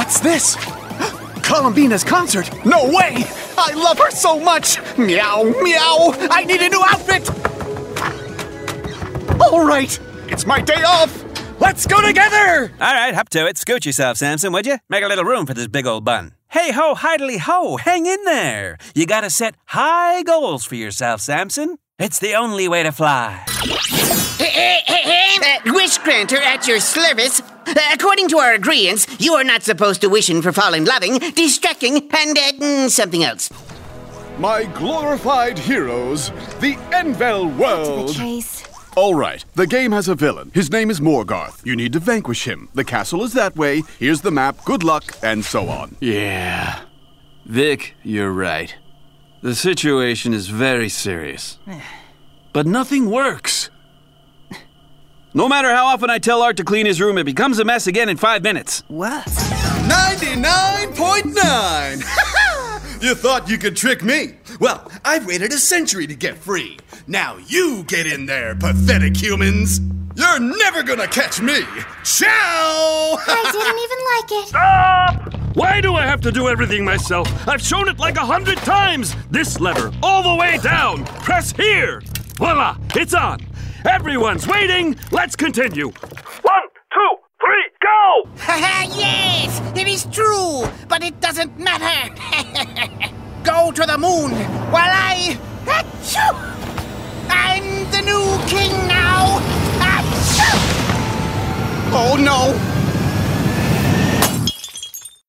What's this? Columbina's concert! No way! I love her so much! Meow, meow! I need a new outfit! All right, it's my day off! Let's go together! All right, up to it. Scoot yourself, Samson, would you? Make a little room for this big old bun. Hey ho, hidely ho, hang in there. You gotta set high goals for yourself, Samson. It's the only way to fly. Wish granter at your service. According to our agreements, you are not supposed to wish for falling loving, distracting, and something else. My glorified heroes, the Envel world. To the chase. All right, the game has a villain. His name is Morgarth. You need to vanquish him. The castle is that way. Here's the map. Good luck, and so on. Yeah. Vic, you're right. The situation is very serious. But nothing works. No matter how often I tell Art to clean his room, it becomes a mess again in 5 minutes. What? 99.9! You thought you could trick me? Well, I've waited a century to get free. Now you get in there, pathetic humans. You're never gonna catch me. Ciao! I didn't even like it. Stop! Why do I have to do everything myself? I've shown it like 100 times. This lever, all the way down. Press here. Voila, it's on. Everyone's waiting. Let's continue. 1, 2, 3, go! Yes, it is true, but it doesn't matter. Go to the moon while Achoo! I'm the new king now. Achoo! Oh no!